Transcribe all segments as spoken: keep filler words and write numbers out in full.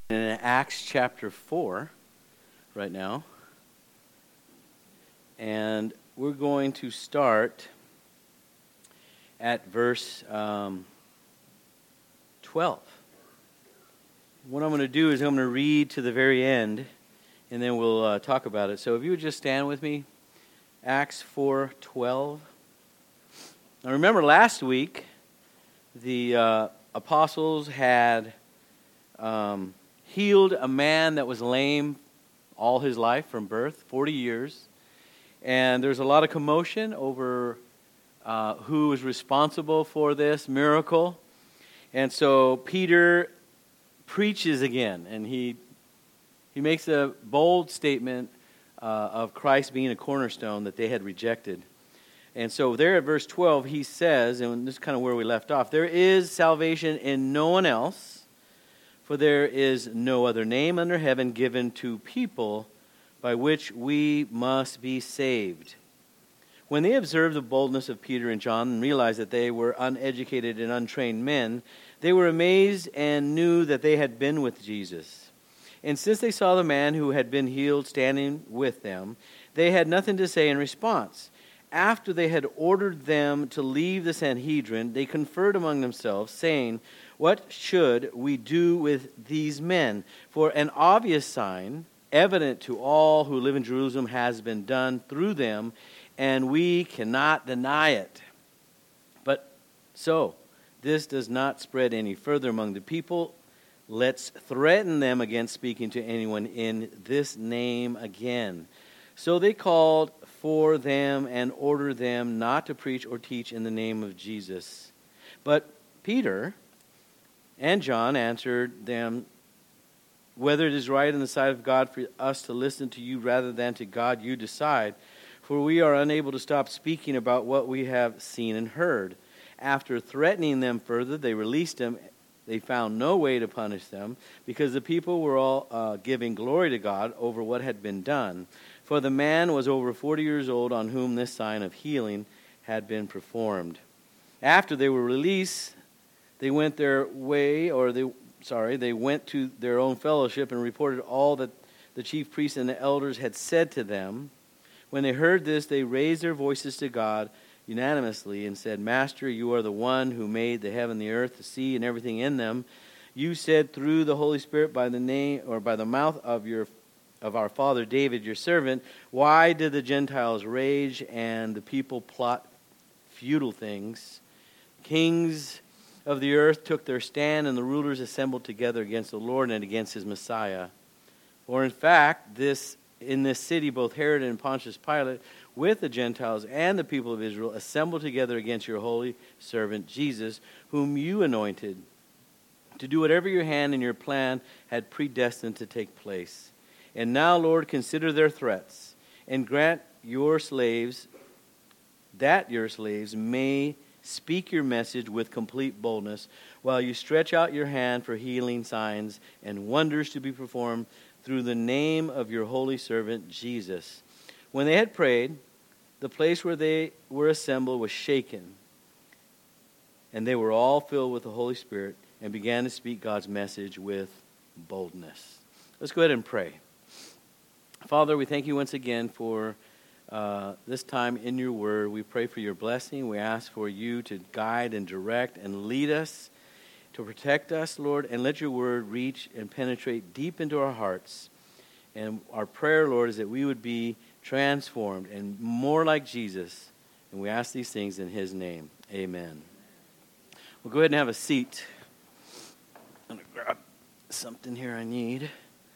In Acts chapter four right now. And we're going to start at verse um, twelve. What I'm going to do is I'm going to read to the very end, and then we'll uh, talk about it. So if you would just stand with me, Acts four twelve. Now remember last week, the uh, apostles had um, healed a man that was lame all his life from birth, forty years. And there's a lot of commotion over uh, who was responsible for this miracle. And so Peter preaches again, and he he makes a bold statement uh, of Christ being a cornerstone that they had rejected. And so there at verse twelve, he says, and this is kind of where we left off, there is salvation in no one else, for there is no other name under heaven given to people by which we must be saved. When they observed the boldness of Peter and John and realized that they were uneducated and untrained men, they were amazed and knew that they had been with Jesus. And since they saw the man who had been healed standing with them, they had nothing to say in response. After they had ordered them to leave the Sanhedrin, they conferred among themselves, saying, "What should we do with these men? For an obvious sign, evident to all who live in Jerusalem, has been done through them, and we cannot deny it. But so, this does not spread any further among the people. Let's threaten them against speaking to anyone in this name again." So they called for them and ordered them not to preach or teach in the name of Jesus. But Peter and John answered them, "Whether it is right in the sight of God for us to listen to you rather than to God, you decide. For we are unable to stop speaking about what we have seen and heard." After threatening them further, they released them. They found no way to punish them, because the people were all uh, giving glory to God over what had been done. For the man was over forty years old on whom this sign of healing had been performed. After they were released, they went their way, or they sorry, they went to their own fellowship and reported all that the chief priests and the elders had said to them. When they heard this, they raised their voices to God unanimously and said, "Master, you are the one who made the heaven, the earth, the sea, and everything in them. You said through the Holy Spirit by the name or by the mouth of your of our father David, your servant, why did the Gentiles rage and the people plot futile things? Kings of the earth took their stand, and the rulers assembled together against the Lord and against his Messiah. For in fact, this in this city, both Herod and Pontius Pilate, with the Gentiles and the people of Israel, assembled together against your holy servant Jesus, whom you anointed, to do whatever your hand and your plan had predestined to take place. And now, Lord, consider their threats, and grant your slaves, that your slaves may speak your message with complete boldness, while you stretch out your hand for healing signs and wonders to be performed through the name of your holy servant Jesus." When they had prayed, the place where they were assembled was shaken, and they were all filled with the Holy Spirit and began to speak God's message with boldness. Let's go ahead and pray. Father, we thank you once again for uh, this time in your word. We pray for your blessing. We ask for you to guide and direct and lead us, to protect us, Lord, and let your word reach and penetrate deep into our hearts. And our prayer, Lord, is that we would be transformed and more like Jesus. And we ask these things in his name. Amen. Well, go ahead and have a seat. I'm going to grab something here I need.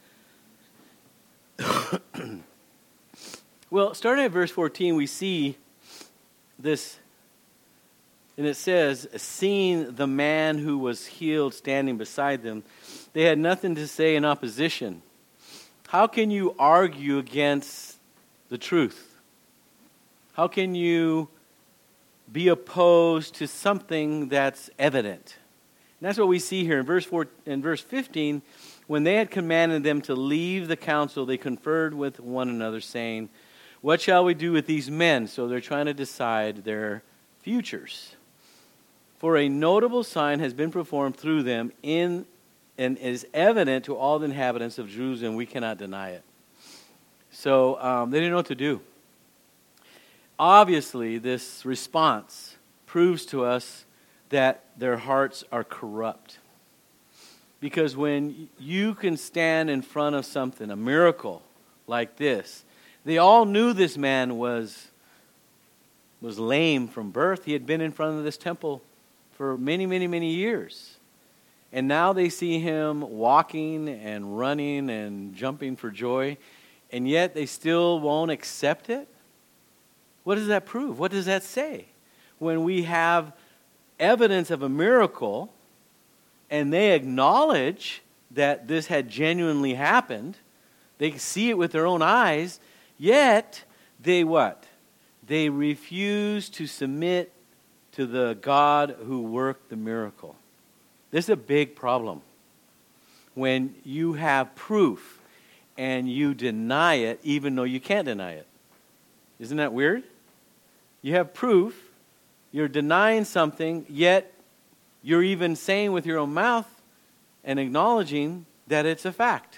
Well, starting at verse fourteen, we see this, and it says, "Seeing the man who was healed standing beside them, they had nothing to say in opposition." How can you argue against the truth? How can you be opposed to something that's evident? And that's what we see here in verse four, in verse fifteen. When they had commanded them to leave the council, they conferred with one another, saying, "What shall we do with these men?" So they're trying to decide their futures. "For a notable sign has been performed through them in and is evident to all the inhabitants of Jerusalem. We cannot deny it. So um, they didn't know what to do. Obviously, this response proves to us that their hearts are corrupt. Because when you can stand in front of something, a miracle like this, they all knew this man was, was lame from birth. He had been in front of this temple for many, many, many years. And now they see him walking and running and jumping for joy, and yet they still won't accept it? What does that prove? What does that say? When we have evidence of a miracle, and they acknowledge that this had genuinely happened, they see it with their own eyes, yet they what? They refuse to submit to the God who worked the miracle. This is a big problem. When you have proof and you deny it even though you can't deny it. Isn't that weird? You have proof, you're denying something, yet you're even saying with your own mouth and acknowledging that it's a fact.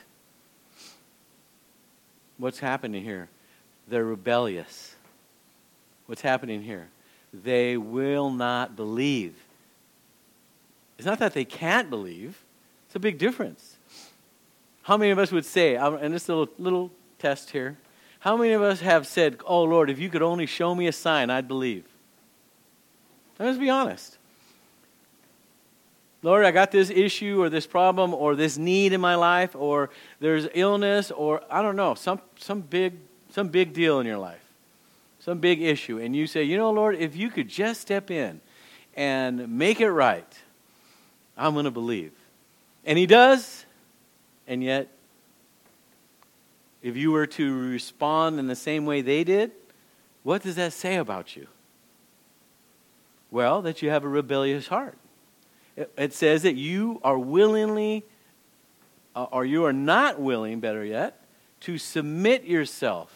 What's happening here? They're rebellious. What's happening here? They will not believe. It's not that they can't believe. It's a big difference. How many of us would say, and this little, little test here, how many of us have said, oh Lord, if you could only show me a sign, I'd believe? Let's be honest. Lord, I got this issue or this problem or this need in my life, or there's illness, or I don't know, some some big some big deal in your life, some big issue. And you say, you know, Lord, if you could just step in and make it right, I'm going to believe. And he does, and yet, if you were to respond in the same way they did, what does that say about you? Well, that you have a rebellious heart. It, it says that you are willingly, uh, or you are not willing, better yet, to submit yourself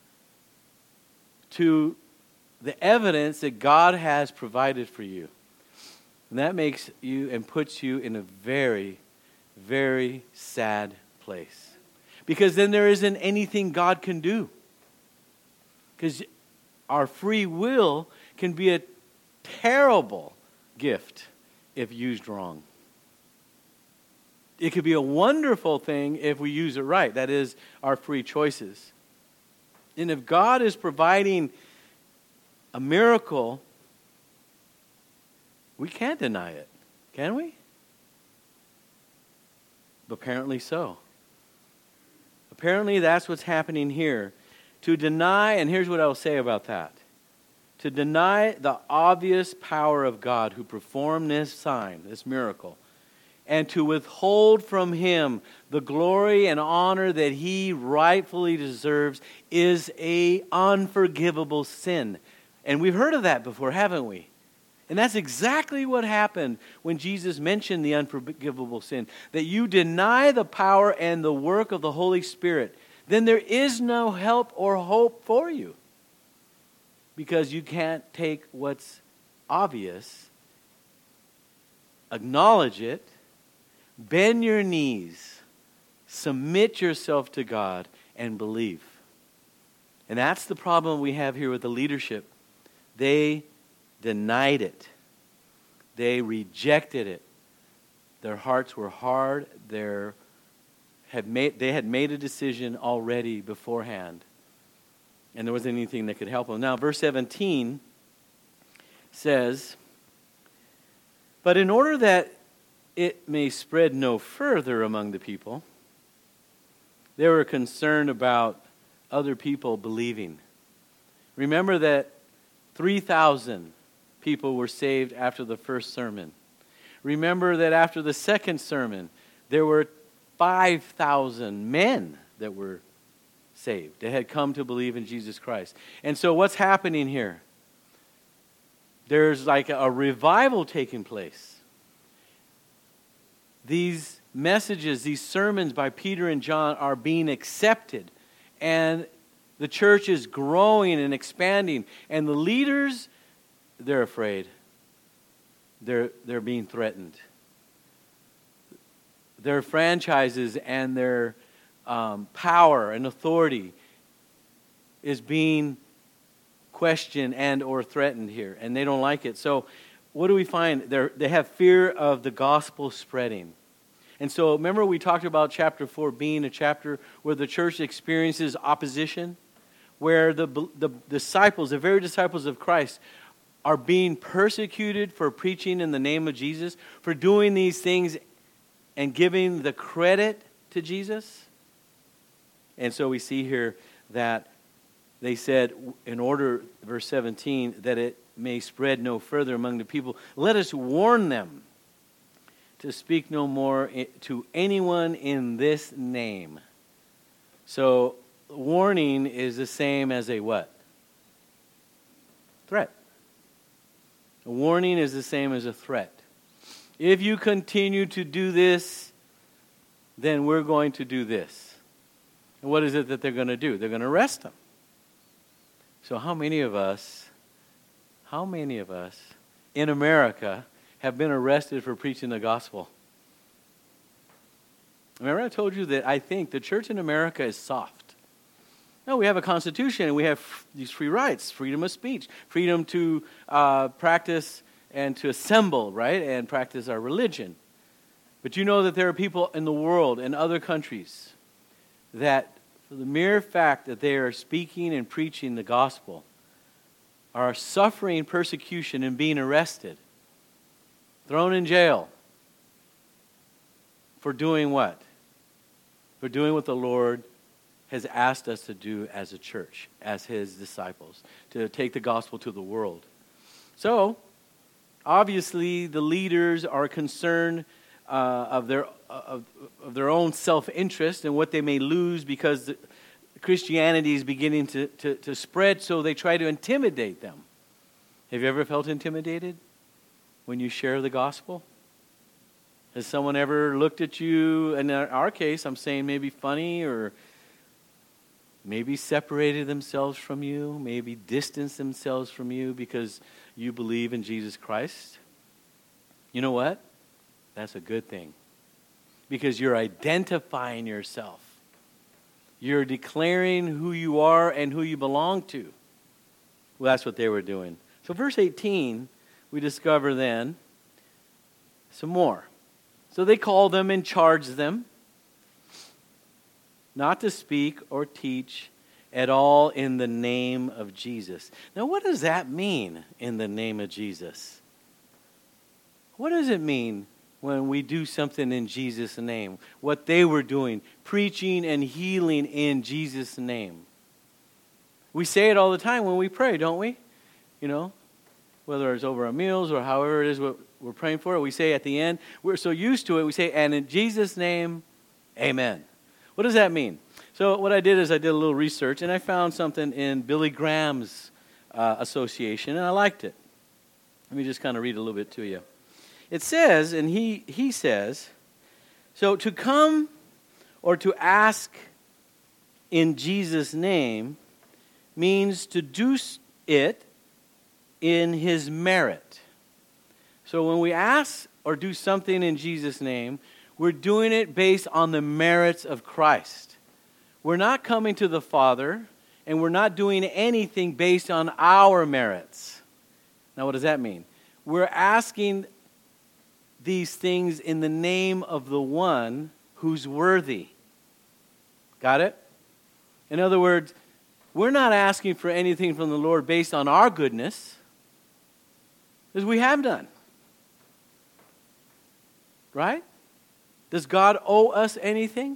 to the evidence that God has provided for you. And that makes you and puts you in a very, very sad place. Because then there isn't anything God can do. Because our free will can be a terrible gift if used wrong. It could be a wonderful thing if we use it right. That is, our free choices. And if God is providing a miracle, we can't deny it, can we? Apparently so. Apparently that's what's happening here. To deny, and here's what I'll say about that. To deny the obvious power of God who performed this sign, this miracle, and to withhold from him the glory and honor that he rightfully deserves is a unforgivable sin. And we've heard of that before, haven't we? And that's exactly what happened when Jesus mentioned the unforgivable sin. That you deny the power and the work of the Holy Spirit. Then there is no help or hope for you. Because you can't take what's obvious, acknowledge it, bend your knees, submit yourself to God, and believe. And that's the problem we have here with the leadership. They denied it. They rejected it. Their hearts were hard. Their, had made, they had made a decision already beforehand. And there wasn't anything that could help them. Now, verse seventeen says, but in order that it may spread no further among the people, they were concerned about other people believing. Remember that three thousand people were saved after the first sermon. Remember that after the second sermon, there were five thousand men that were saved. They had come to believe in Jesus Christ. And so what's happening here? There's like a revival taking place. These messages, these sermons by Peter and John are being accepted. And the church is growing and expanding. And the leaders, they're afraid. They're, they're being threatened. their franchises and their um, power and authority is being questioned and or threatened here, and they don't like it. So what do we find? They they have fear of the gospel spreading. And so remember we talked about chapter four being a chapter where the church experiences opposition, where the, the disciples, the very disciples of Christ, are being persecuted for preaching in the name of Jesus, for doing these things and giving the credit to Jesus. And so we see here that they said, in order, verse seventeen, that it may spread no further among the people, let us warn them to speak no more to anyone in this name. So, warning is the same as a what? Threat. A warning is the same as a threat. If you continue to do this, then we're going to do this. And what is it that they're going to do? They're going to arrest them. So how many of us, how many of us in America have been arrested for preaching the gospel? Remember I told you that I think the church in America is soft. No, we have a constitution and we have f- these free rights, freedom of speech, freedom to uh, practice and to assemble, right, and practice our religion. But you know that there are people in the world, in other countries, that for the mere fact that they are speaking and preaching the gospel are suffering persecution and being arrested, thrown in jail for doing what? For doing what the Lord has asked us to do as a church, as His disciples, to take the gospel to the world. So, obviously, the leaders are concerned uh, of their of, of their own self-interest and what they may lose because the, Christianity is beginning to, to, to spread, so they try to intimidate them. Have you ever felt intimidated when you share the gospel? Has someone ever looked at you, and in our case, I'm saying maybe funny or maybe separated themselves from you, maybe distanced themselves from you because you believe in Jesus Christ? You know what? That's a good thing. Because you're identifying yourself. You're declaring who you are and who you belong to. Well, that's what they were doing. So verse eighteen, we discover then some more. So they call them and charge them not to speak or teach at all in the name of Jesus. Now, what does that mean, in the name of Jesus? What does it mean when we do something in Jesus' name? What they were doing, preaching and healing in Jesus' name. We say it all the time when we pray, don't we? You know, whether it's over our meals or however it is what we're praying for, we say at the end, we're so used to it, we say, and in Jesus' name, amen. What does that mean? So what I did is I did a little research, and I found something in Billy Graham's uh, association, and I liked it. Let me just kind of read a little bit to you. It says, and he, he says, so to come or to ask in Jesus' name means to do it in His merit. So when we ask or do something in Jesus' name, we're doing it based on the merits of Christ. We're not coming to the Father, and we're not doing anything based on our merits. Now, what does that mean? We're asking these things in the name of the one who's worthy. Got it? In other words, we're not asking for anything from the Lord based on our goodness, as we have done. Right? Does God owe us anything?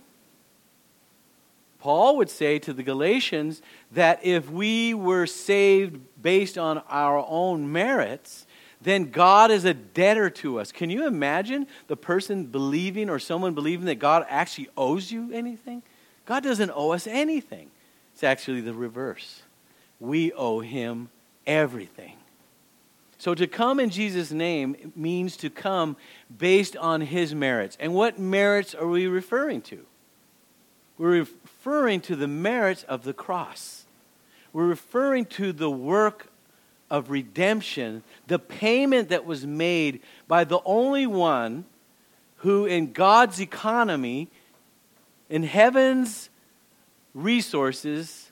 Paul would say to the Galatians that if we were saved based on our own merits, then God is a debtor to us. Can you imagine the person believing or someone believing that God actually owes you anything? God doesn't owe us anything. It's actually the reverse. We owe Him everything. So to come in Jesus' name means to come based on His merits. And what merits are we referring to? We're referring to the merits of the cross. We're referring to the work of redemption, the payment that was made by the only one who in God's economy, in heaven's resources,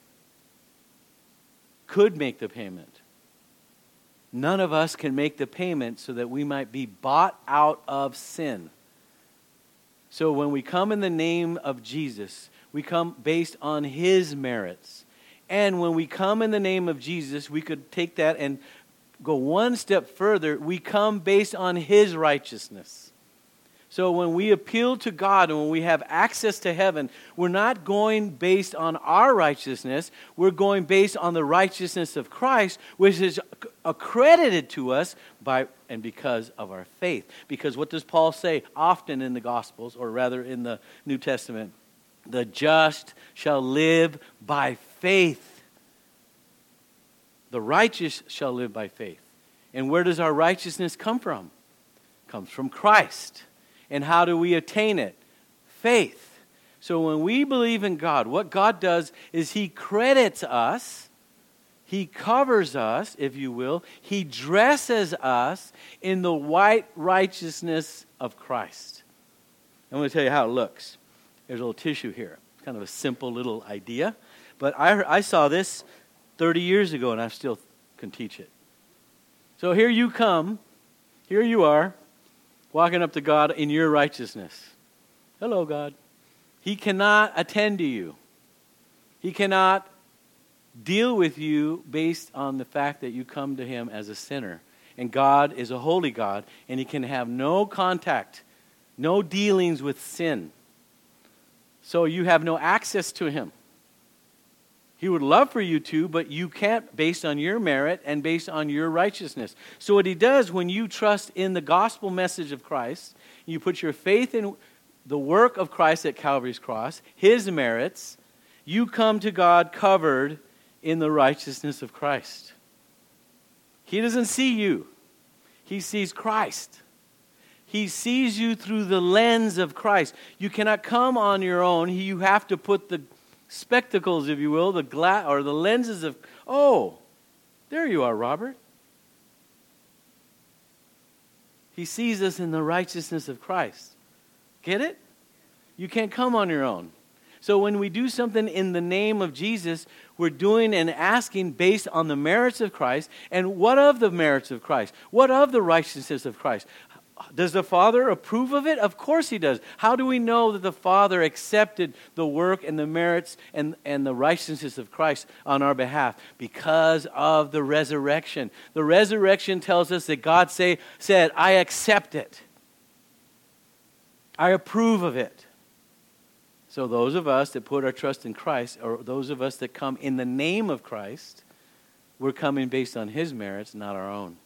could make the payment. None of us can make the payment so that we might be bought out of sin. So when we come in the name of Jesus, we come based on His merits. And when we come in the name of Jesus, we could take that and go one step further. We come based on His righteousness. So when we appeal to God and when we have access to heaven, we're not going based on our righteousness. We're going based on the righteousness of Christ, which is accredited to us by and because of our faith. Because what does Paul say often in the Gospels, or rather in the New Testament? The just shall live by faith. The righteous shall live by faith. And where does our righteousness come from? It comes from Christ. And how do we attain it? Faith. So when we believe in God, what God does is He credits us, He covers us, if you will, He dresses us in the white righteousness of Christ. I'm going to tell you how it looks. There's a little tissue here. It's kind of a simple little idea. But I, I saw this thirty years ago, and I still can teach it. So here you come. Here you are, walking up to God in your righteousness. Hello, God. He cannot attend to you. He cannot deal with you based on the fact that you come to Him as a sinner. And God is a holy God, and He can have no contact, no dealings with sin. So you have no access to Him. He would love for you to, but you can't based on your merit and based on your righteousness. So what He does when you trust in the gospel message of Christ, you put your faith in the work of Christ at Calvary's cross, His merits, you come to God covered in the righteousness of Christ. He doesn't see you. He sees Christ. He sees you through the lens of Christ. You cannot come on your own. You have to put the spectacles, if you will, the glass or the lenses of, oh, there you are, Robert. He sees us in the righteousness of Christ. Get it? You can't come on your own. So when we do something in the name of Jesus, we're doing and asking based on the merits of Christ. And what of the merits of Christ? What of the righteousness of Christ? Does the Father approve of it? Of course He does. How do we know that the Father accepted the work and the merits and, and the righteousness of Christ on our behalf? Because of the resurrection. The resurrection tells us that God say, said, I accept it. I approve of it. So those of us that put our trust in Christ, or those of us that come in the name of Christ, we're coming based on His merits, not our own.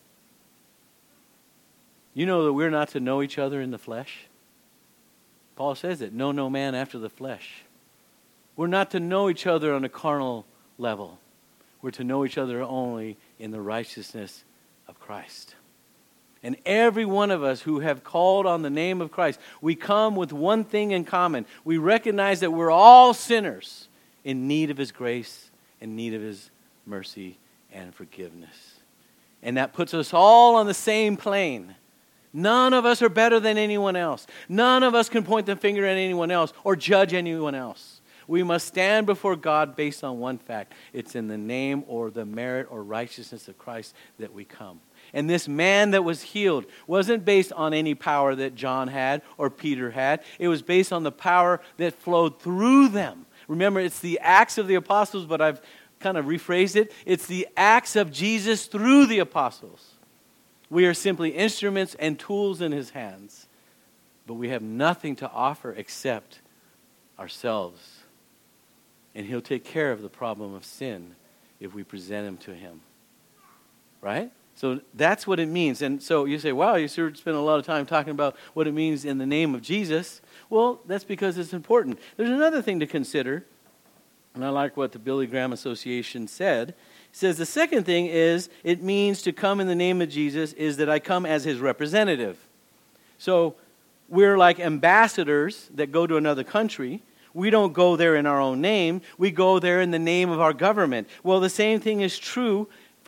You know that we're not to know each other in the flesh? Paul says it, know no man after the flesh. We're not to know each other on a carnal level. We're to know each other only in the righteousness of Christ. And every one of us who have called on the name of Christ, we come with one thing in common. We recognize that we're all sinners in need of His grace, in need of His mercy and forgiveness. And that puts us all on the same plane. None of us are better than anyone else. None of us can point the finger at anyone else or judge anyone else. We must stand before God based on one fact. It's in the name or the merit or righteousness of Christ that we come. And this man that was healed wasn't based on any power that John had or Peter had. It was based on the power that flowed through them. Remember, it's the acts of the apostles, but I've kind of rephrased it. It's the acts of Jesus through the apostles. We are simply instruments and tools in His hands. But we have nothing to offer except ourselves. And He'll take care of the problem of sin if we present Him to Him. Right? So that's what it means. And so you say, wow, you sure spent a lot of time talking about what it means in the name of Jesus. Well, that's because it's important. There's another thing to consider. And I like what the Billy Graham Association said. It says the second thing is it means to come in the name of Jesus is that I come as His representative. So we're like ambassadors that go to another country. We don't go there in our own name. We go there in the name of our government. Well, the same thing is true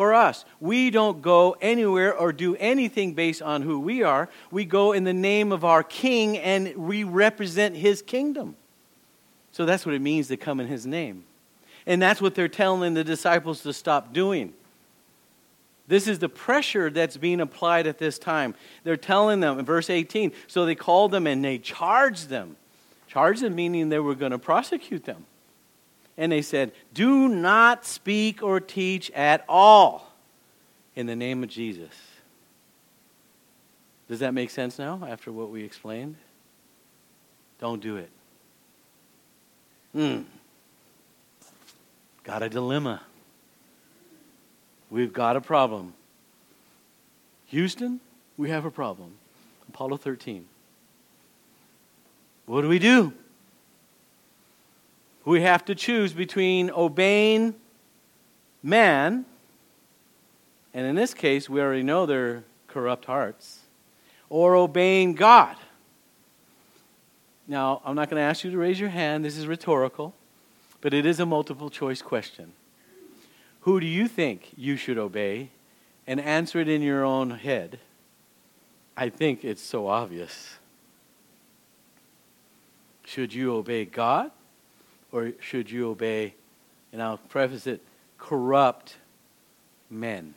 for us. We don't go anywhere or do anything based on who we are. We go in the name of our King, and we represent His kingdom. So that's what it means to come in His name. And that's what they're telling the disciples to stop doing. This is the pressure that's being applied at this time. They're telling them in verse eighteen, so they called them and they charged them. Charged them meaning they were going to prosecute them. And they said, do not speak or teach at all in the name of Jesus. Does that make sense now after what we explained? Don't do it. Hmm. Got a dilemma. We've got a problem. Houston, we have a problem. Apollo thirteen. What do we do? We have to choose between obeying man, and in this case, we already know their corrupt hearts, or obeying God. Now, I'm not going to ask you to raise your hand. This is rhetorical, but it is a multiple choice question. Who do you think you should obey? And answer it in your own head. I think it's so obvious. Should you obey God? Or should you obey, and I'll preface it, corrupt men?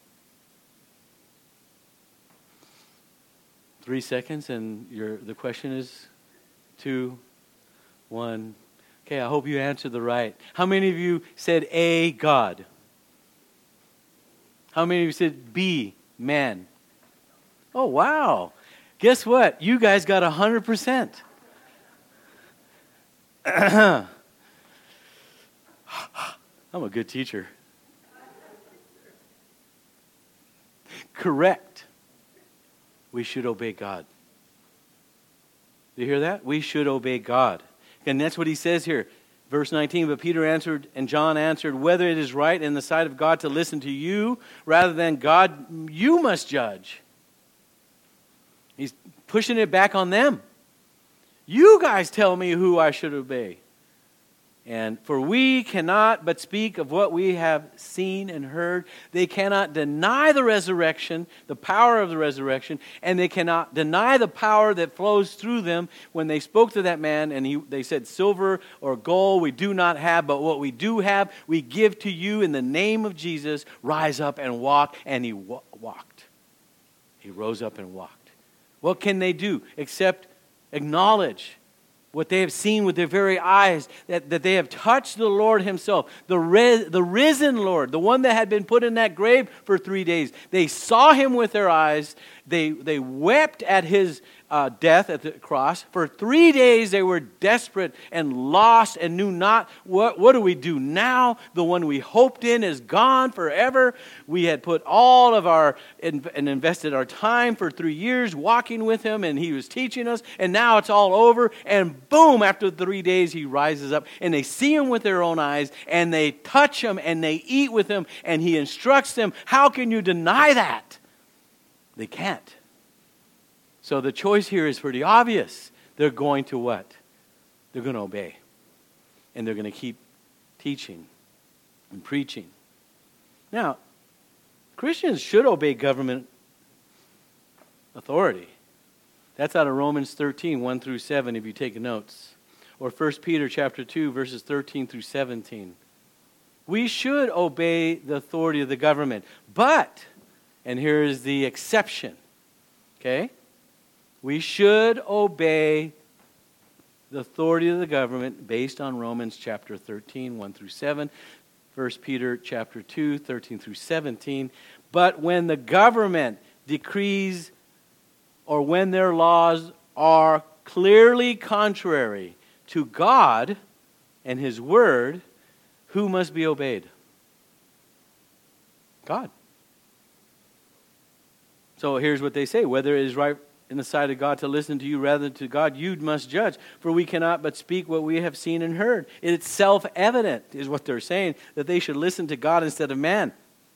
Three seconds and your the question is two, one. Okay, I hope you answered the right. How many of you said A, God? How many of you said B, man? Oh, wow. Guess what? You guys got one hundred percent. I'm a good teacher. Correct. We should obey God. Do you hear that? We should obey God. And that's what he says here. Verse nineteen, but Peter answered and John answered, whether it is right in the sight of God to listen to you rather than God, you must judge. He's pushing it back on them. You guys tell me who I should obey. And for we cannot but speak of what we have seen and heard. They cannot deny the resurrection, the power of the resurrection, and they cannot deny the power that flows through them. When they spoke to that man and he, they said, silver or gold we do not have, but what we do have we give to you in the name of Jesus. Rise up and walk. And he wa- walked. He rose up and walked. What can they do except acknowledge what they have seen with their very eyes, that, that they have touched the Lord himself, the, res, the risen Lord, the one that had been put in that grave for three days. They saw him with their eyes. They, they wept at his uh, death at the cross. For three days they were desperate and lost and knew not, what, what do we do now? The one we hoped in is gone forever. We had put all of our, and invested our time for three years walking with him, and he was teaching us, and now it's all over. And boom, after three days he rises up, and they see him with their own eyes, and they touch him, and they eat with him, and he instructs them. How can you deny that? They can't. So the choice here is pretty obvious. They're going to what? They're going to obey. And they're going to keep teaching and preaching. Now, Christians should obey government authority. That's out of Romans thirteen, one through seven, if you take notes. Or First Peter chapter two, verses thirteen through seventeen. We should obey the authority of the government. But, and here is the exception, okay? We should obey the authority of the government based on Romans chapter thirteen, one through seven. First Peter chapter two, thirteen through seventeen. But when the government decrees or when their laws are clearly contrary to God and his word, who must be obeyed? God. So here's what they say. Whether it is right in the sight of God to listen to you rather than to God, you must judge. For we cannot but speak what we have seen and heard. It's self-evident, is what they're saying, that they should listen to God instead of man.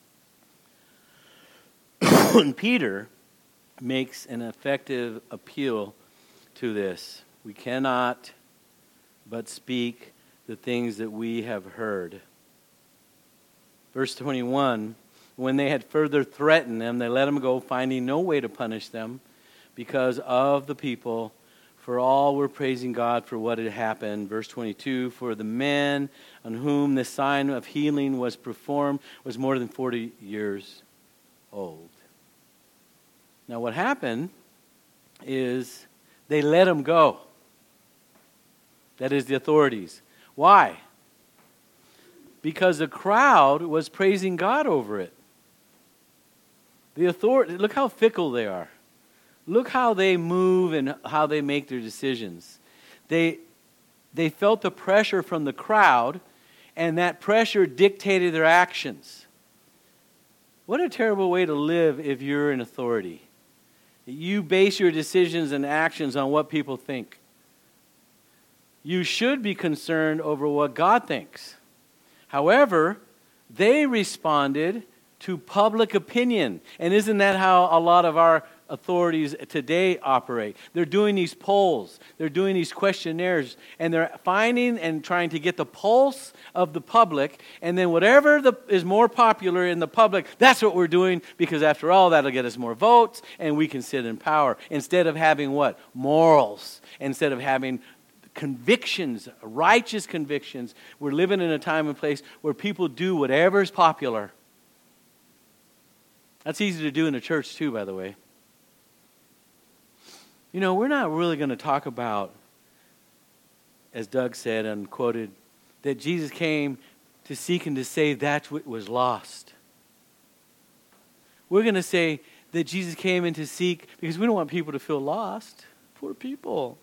And Peter makes an effective appeal to this. We cannot but speak the things that we have heard. Verse twenty-one, When they had further threatened them, they let them go, finding no way to punish them because of the people. For all were praising God for what had happened. Verse twenty-two, for the men on whom the sign of healing was performed was more than forty years old. Now what happened is they let him go. That is the authorities. Why? Because the crowd was praising God over it. The authority, look how fickle they are. Look how they move and how they make their decisions. They, they felt the pressure from the crowd, and that pressure dictated their actions. What a terrible way to live if you're in authority. You base your decisions and actions on what people think. You should be concerned over what God thinks. However, they responded to public opinion. And isn't that how a lot of our authorities today operate? They're doing these polls, they're doing these questionnaires, and they're finding and trying to get the pulse of the public, and then whatever the, is more popular in the public, that's what we're doing, because after all, that'll get us more votes, and we can sit in power. Instead of having what? Morals. Instead of having convictions, righteous convictions. We're living in a time and place where people do whatever is popular. That's easy to do in the church too, by the way. You know, we're not really going to talk about, as Doug said and quoted, that Jesus came to seek and to save that which was lost. We're going to say that Jesus came in to seek, because we don't want people to feel lost. Poor people.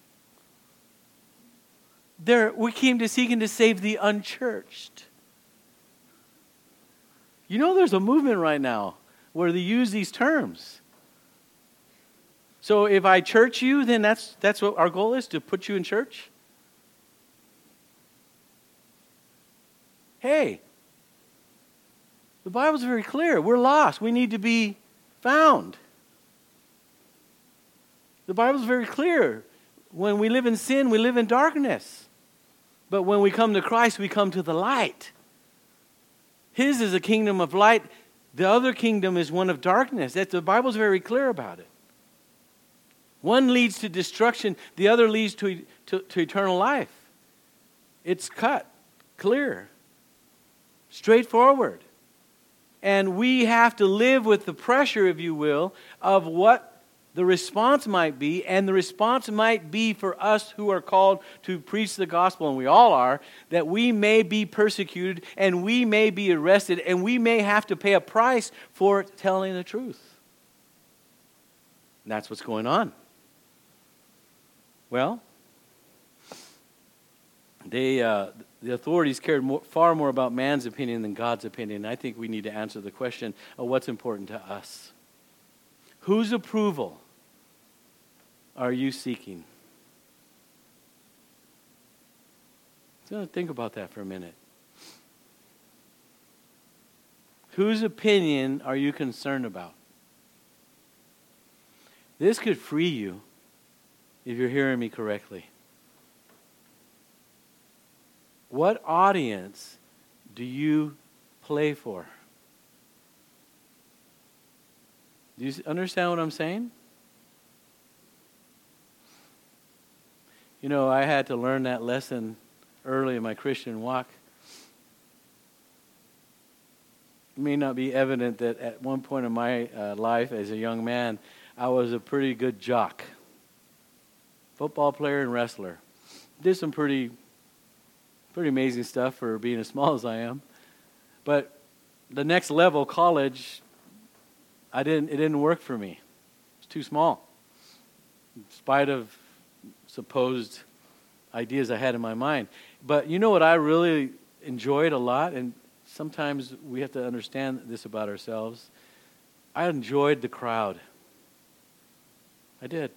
There, we came to seek and to save the unchurched. You know, there's a movement right now where they use these terms. So if I church you, then that's that's what our goal is, to put you in church? Hey, the Bible's very clear. We're lost. We need to be found. The Bible's very clear. When we live in sin, we live in darkness. But when we come to Christ, we come to the light. His is a kingdom of light. The other kingdom is one of darkness. That the Bible's very clear about it. One leads to destruction. The other leads to, to, to eternal life. It's cut, clear, straightforward. And we have to live with the pressure, if you will, of what the response might be. And the response might be for us who are called to preach the gospel, and we all are, that we may be persecuted and we may be arrested and we may have to pay a price for telling the truth. And that's what's going on. Well, they uh, the authorities cared more, far more about man's opinion than God's opinion. I think we need to answer the question of what's important to us. Whose approval are you seeking? So think about that for a minute. Whose opinion are you concerned about? This could free you if you're hearing me correctly. What audience do you play for? Do you understand what I'm saying? You know, I had to learn that lesson early in my Christian walk. It may not be evident that at one point in my uh, life as a young man, I was a pretty good jock. Football player and wrestler. Did some pretty, pretty amazing stuff for being as small as I am. But the next level, college, I didn't. It didn't work for me. It's too small. In spite of supposed ideas I had in my mind. But you know what I really enjoyed a lot, and sometimes we have to understand this about ourselves. I enjoyed the crowd. I did.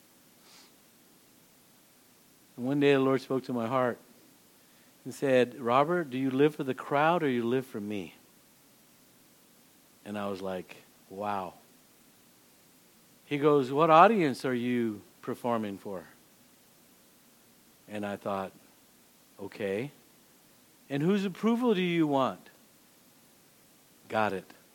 And one day the Lord spoke to my heart and said, Robert, do you live for the crowd or you live for me? And I was like, wow. He goes, what audience are you performing for? And I thought, okay. And whose approval do you want? Got it.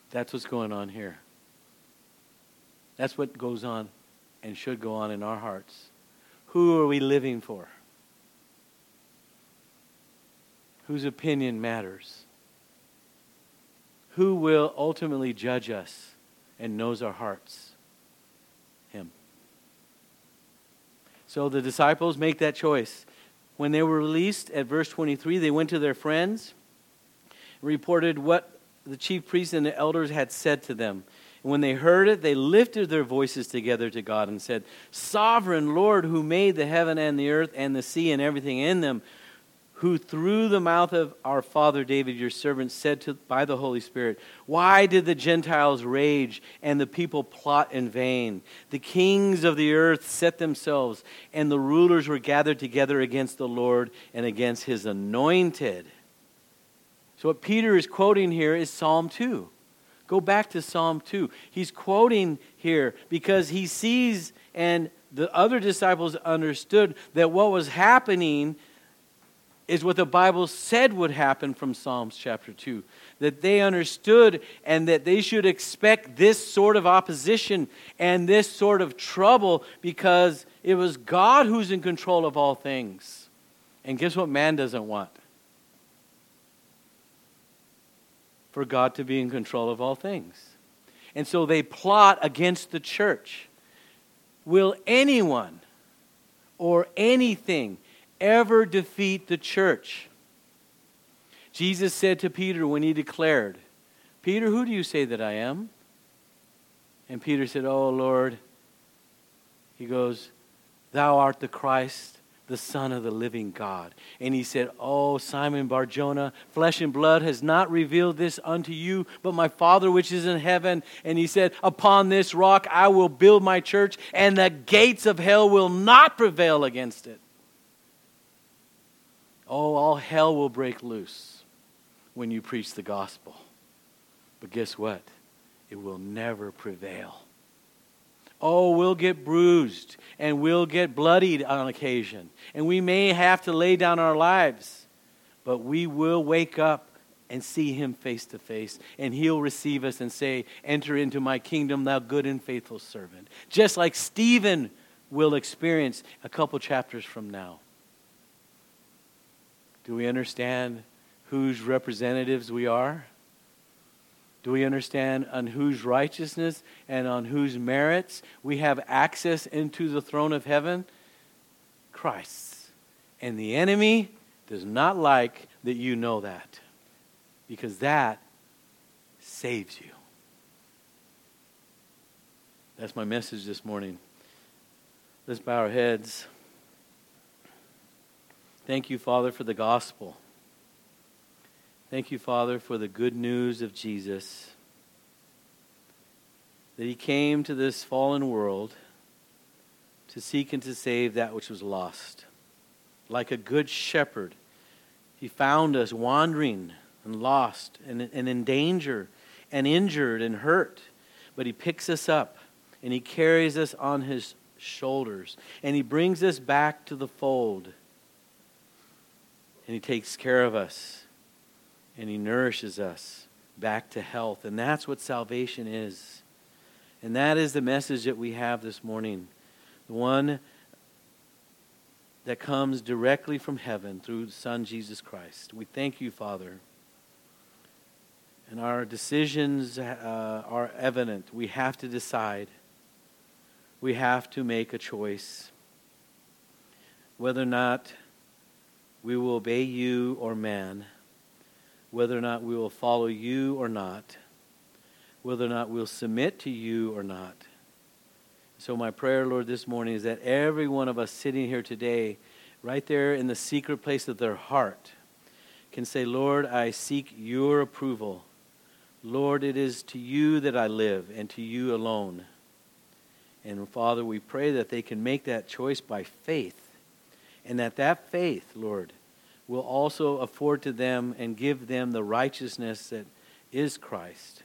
That's what's going on here. That's what goes on and should go on in our hearts. Who are we living for? Whose opinion matters? Who will ultimately judge us and knows our hearts? Him. So the disciples make that choice. When they were released, at verse twenty-three, they went to their friends, reported what the chief priests and the elders had said to them. And when they heard it, they lifted their voices together to God and said, Sovereign Lord, who made the heaven and the earth and the sea and everything in them, who through the mouth of our father David, your servant, said to by the Holy Spirit, why did the Gentiles rage and the people plot in vain? The kings of the earth set themselves, and the rulers were gathered together against the Lord and against his anointed. So what Peter is quoting here is Psalm two. Go back to Psalm two. He's quoting here because he sees, and the other disciples understood, that what was happening is what the Bible said would happen from Psalms chapter two. That they understood and that they should expect this sort of opposition and this sort of trouble because it was God who's in control of all things. And guess what man doesn't want? For God to be in control of all things. And so they plot against the church. Will anyone or anything ever defeat the church? Jesus said to Peter when he declared, Peter, who do you say that I am? And Peter said, oh Lord, he goes, thou art the Christ, the Son of the living God. And he said, oh Simon Bar-Jonah, flesh and blood has not revealed this unto you, but my Father which is in heaven. And he said, upon this rock I will build my church, and the gates of hell will not prevail against it. Oh, all hell will break loose when you preach the gospel. But guess what? It will never prevail. Oh, we'll get bruised and we'll get bloodied on occasion. And we may have to lay down our lives. But we will wake up and see him face to face. And he'll receive us and say, enter into my kingdom, thou good and faithful servant. Just like Stephen will experience a couple chapters from now. Do we understand whose representatives we are? Do we understand on whose righteousness and on whose merits we have access into the throne of heaven? Christ's. And the enemy does not like that you know that, because that saves you. That's my message this morning. Let's bow our heads. Thank you, Father, for the gospel. Thank you, Father, for the good news of Jesus. That he came to this fallen world to seek and to save that which was lost. Like a good shepherd, he found us wandering and lost and, and in danger and injured and hurt. But he picks us up and he carries us on his shoulders. And he brings us back to the fold. And he takes care of us. And he nourishes us back to health. And that's what salvation is. And that is the message that we have this morning. The one that comes directly from heaven through the Son, Jesus Christ. We thank you, Father. And our decisions uh, are evident. We have to decide. We have to make a choice. Whether or not we will obey you or man. Whether or not we will follow you or not. Whether or not we'll submit to you or not. So my prayer, Lord, this morning is that every one of us sitting here today, right there in the secret place of their heart, can say, Lord, I seek your approval. Lord, it is to you that I live and to you alone. And Father, we pray that they can make that choice by faith. And that that faith, Lord, will also afford to them and give them the righteousness that is Christ.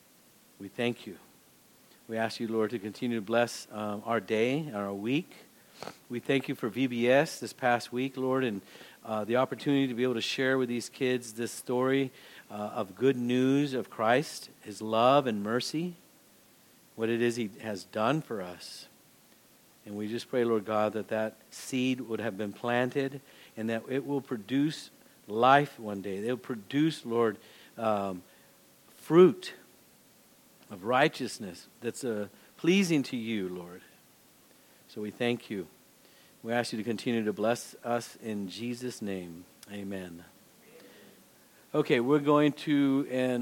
We thank you. We ask you, Lord, to continue to bless um, our day, our week. We thank you for V B S this past week, Lord, and uh, the opportunity to be able to share with these kids this story uh, of good news of Christ, his love and mercy, what it is he has done for us. And we just pray, Lord God, that that seed would have been planted and that it will produce life one day. It will produce, Lord, um, fruit of righteousness that's uh, pleasing to you, Lord. So we thank you. We ask you to continue to bless us in Jesus' name. Amen. Okay, we're going to, and